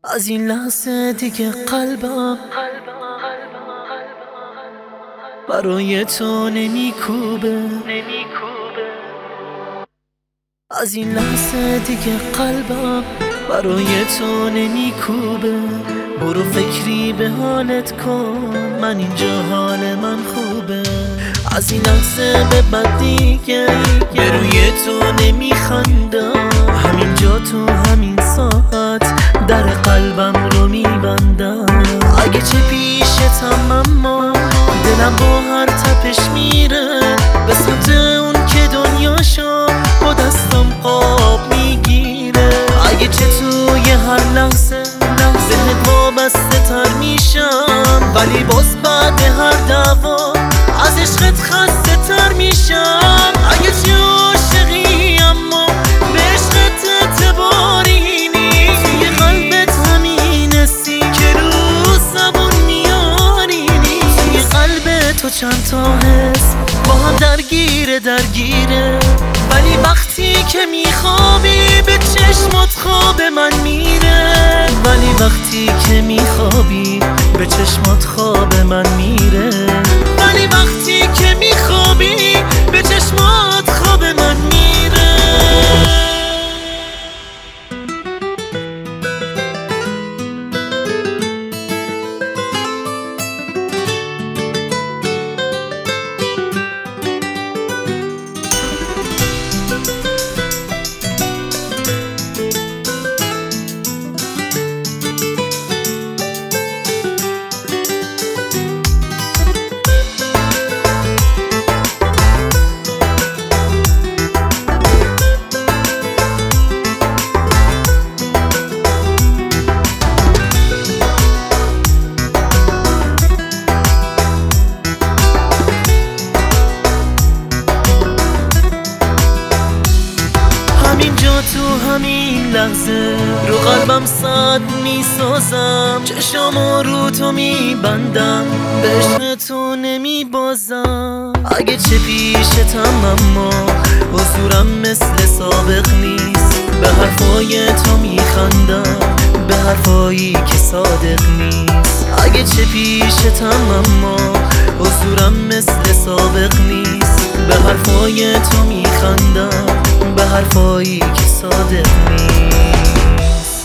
از این لحظه دیگه قلبم برای تو نمیکوبه. از این لحظه دیگه قلبم برای تو نمیکوبه. برو فکری به حالت کن، من اینجا حال من خوبه. از این لحظه به بعد دیگه به روی تو نمیخندم. همینجا تو همین ساعت در قلبم رو میبندم. اگه چه پیشتم اما دلم با هر تپش میره به سمت اون که دنیاشو با دستم آب میگیره. اگه چه توی هر لحظه بهت وابسته تر میشم، ولی باز بعد هر دعوا از عشقت خسته تر میشم. اگه چه عاشقی اما به عشقت اعتباری نیست، توی قلبت همین حسی که رو زبون میاری نیست. توی قلب تو چند تا حس با هم درگیره ولی وقتی که میخوابی به چشمات خواب من میره. ولی وقتی که میخوابی به چشمات خواب من میره. ولی وقتی که میخوابی به چشمات خواب من میره. تو همین لحظه رو قلبم صد میسازم، چشامو رو تو میبندم، به عشق تو نمیبازم. اگه چه پیشتم اما حضورم مثل سابق نیست. به حرفای تو میخندم، به حرفایی که صادق نیست. اگه چه پیشتم اما حضورم مثل سابق نیست. به حرفای تو میخندم، به حرفایی که صادق نیست.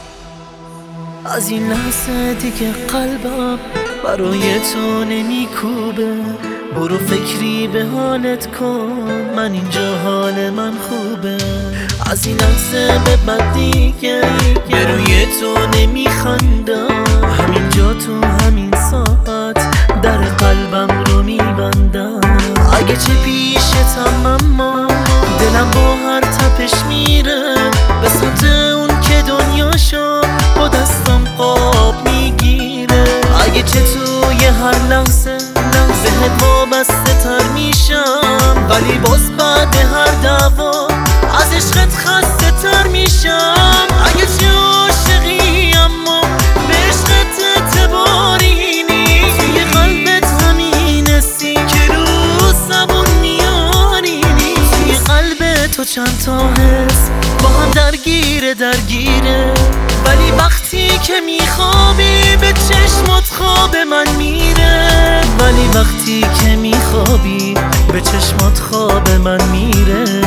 از این لحظه دیگه قلبم برای تو نمیکوبه. برو فکری به حالت کن، من اینجا حال من خوبه. از این لحظه به بعد دیگه به روی تو نمیخندم. همینجا تو همین ساعت در قلبم رو میبندم. اگه چه پیشتم اما دلم با هر تپش میره به سمت اون که دنیاشو با دستم آب میگیره. اگه چه توی هر لحظه بهت وابسته تر میشم، ولی باز بعد هر دعوا از عشقت خسته تر میشم. اگه چه عاشقی اما به عشقت اعتباری نیست، توی قلبت همین حسی که رو زبون میاری نیست. توی قلب تو چند تا حس با هم درگیره ولی وقتی که میخوابی به چشمات خواب من میره. ولی وقتی که میخوابی به چشمات خواب من میره.